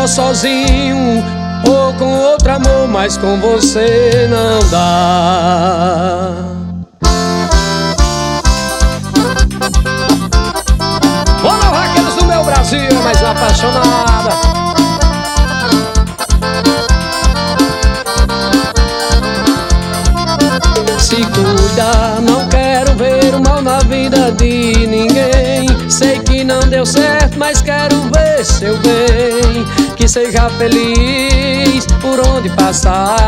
melhor sozinho ou com outro amor, mas com você não dá. Olá, vaqueiros do meu Brasil, mais apaixonada. Se cuida, não quero ver o mal na vida de ninguém. Sei que não deu certo, mas quero ver seu bem. Que seja feliz por onde passar.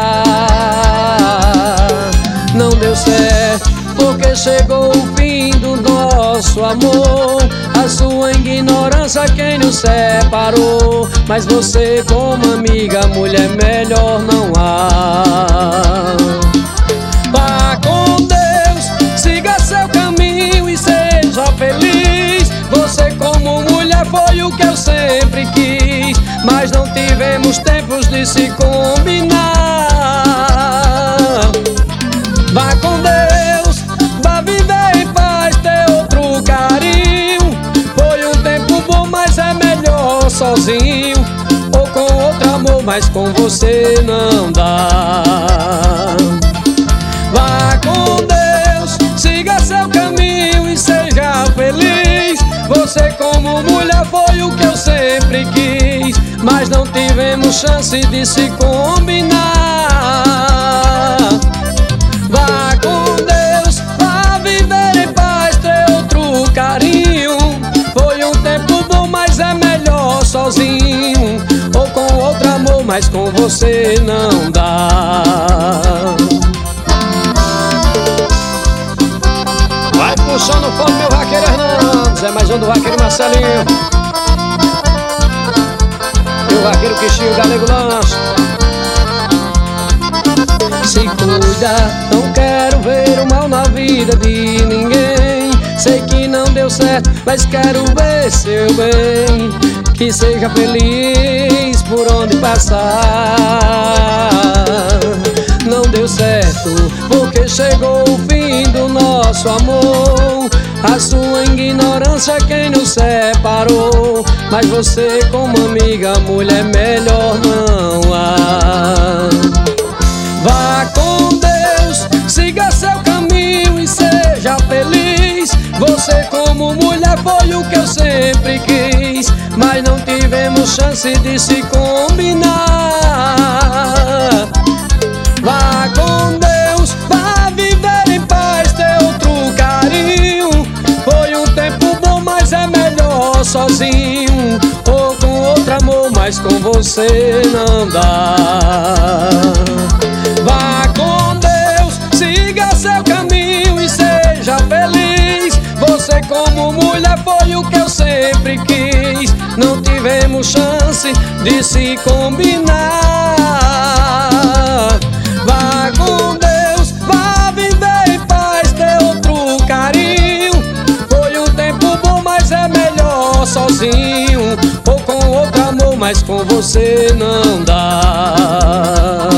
Não deu certo porque chegou o fim do nosso amor. A sua ignorância quem nos separou. Mas você como amiga, mulher, melhor não há. Vá com Deus, siga seu caminho e seja feliz. Você como mulher foi o que eu sempre quis, mas não tivemos tempos de se combinar. Vá com Deus, vá viver em paz, ter outro carinho. Foi um tempo bom, mas é melhor sozinho ou com outro amor, mas com você não dá. Vá com Deus, siga seu caminho e seja feliz. Você como mulher foi o que eu sempre quis, mas não tivemos chance de se combinar. Vá com Deus, vá viver em paz, ter outro carinho. Foi um tempo bom, mas é melhor sozinho ou com outro amor, mas com você não dá. Vai puxando o fone, meu vaqueiro Hernandes. É mais um do vaqueiro Marcelinho e o vaqueiro Quixinho, Galego Lanche. Se cuida, não quero ver o mal na vida de ninguém. Sei que não deu certo, mas quero ver seu bem. Que seja feliz por onde passar. Não deu certo porque chegou o fim do nosso amor. A sua ignorância quem nos separou. Mas você como amiga, mulher, melhor não há. Vá com Deus, siga seu caminho e seja feliz. Você como mulher foi o que eu sempre quis, mas não tivemos chance de se combinar. Vá com Deus, vá viver em paz, ter outro carinho. Foi um tempo bom, mas é melhor sozinho ou com outro amor, mas com você não dá. Vá com Deus, siga seu caminho e seja feliz. Você como mulher foi o que eu sempre quis, não tivemos chance de se combinar. Vá com Deus, vá viver em paz, ter outro carinho. Foi um tempo bom, mas é melhor sozinho ou com outro amor, mas com você não dá.